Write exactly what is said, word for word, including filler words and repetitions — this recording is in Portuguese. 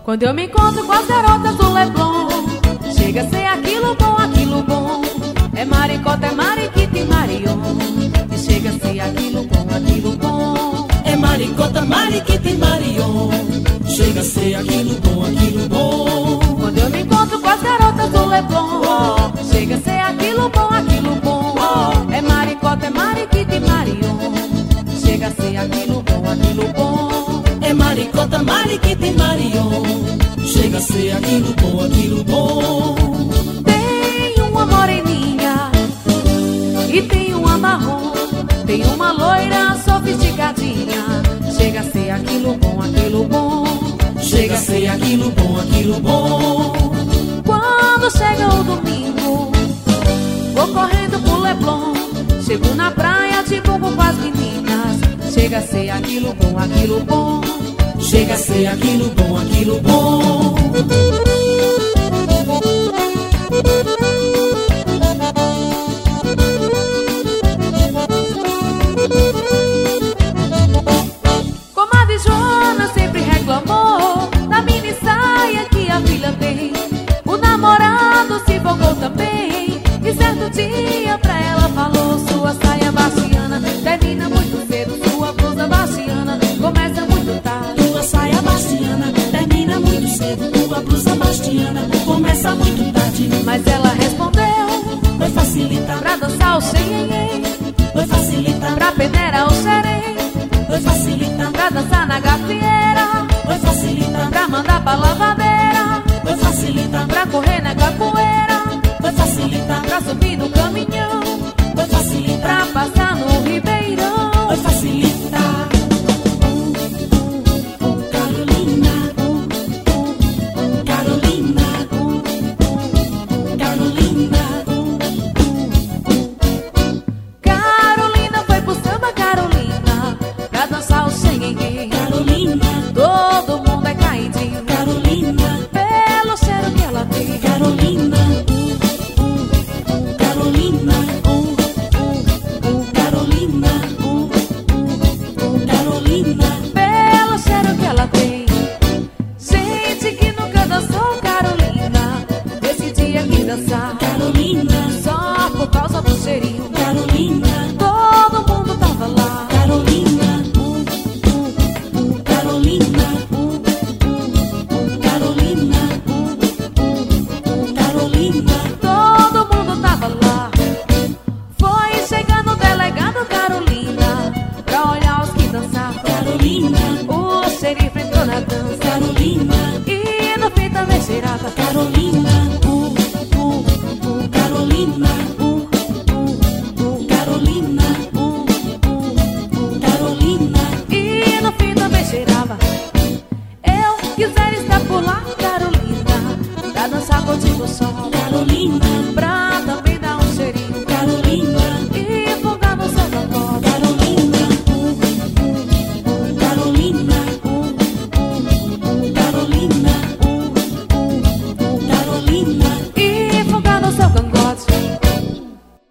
Quando eu me encontro com as garotas do Leblon, chega a ser aquilo bom, aquilo bom. É maricota, é mariquita e marion. E chega a ser aquilo bom, aquilo bom. É maricota, mariquita e marion. Chega a ser aquilo bom, aquilo bom. Quando eu me encontro com as garotas do Leblon, oh, chega a ser aquilo bom, aquilo bom. Oh, é maricota, é mariquita e marion. Chega a ser aquilo bom, aquilo bom. É maricota, mariquita e marion. Chega a ser aquilo bom, aquilo bom. Tem uma moreninha e tem uma marrom. Tem uma loira sofisticadinha. Chega a ser aquilo bom, aquilo bom. Chega a ser aquilo bom, aquilo bom. Quando chega o domingo, vou correndo pro Leblon. Chego na praia, te encontro com as meninas. Chega a ser aquilo bom, aquilo bom. Chega a ser aquilo bom, aquilo bom. Comadre Joana sempre reclamou da mini saia que a filha tem. O namorado se empolgou também e certo dia pra ela falou: sua saia bastiana termina muito cedo, sua blusa bastiana começa muito tarde. Tua saia bastiana termina muito cedo, tua blusa bastiana começa muito tarde. Mas ela respondeu: vai facilitar pra dançar o xenhenhen, vai facilitar pra peneira o xerém, vai facilitar pra dançar na gafieira, vai facilitar pra mandar pra lavadeira, vai facilitar pra correr na capoeira, vai facilitar pra subir no caminhão, vai facilitar pra passar no